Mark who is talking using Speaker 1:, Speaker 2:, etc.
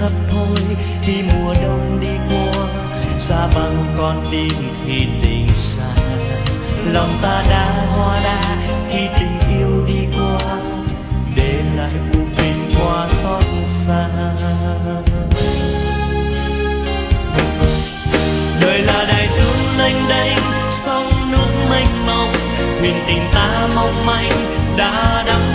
Speaker 1: hấp hối khi mùa đông đi qua, xa bằng con tim khi tình xa. Lòng ta đã hoa đá khi tình yêu đi qua, để lại u phiền qua xót xa. Đời là đại dương lênh đênh, sông nước mênh mông, thuyền tình ta mong manh đã đắm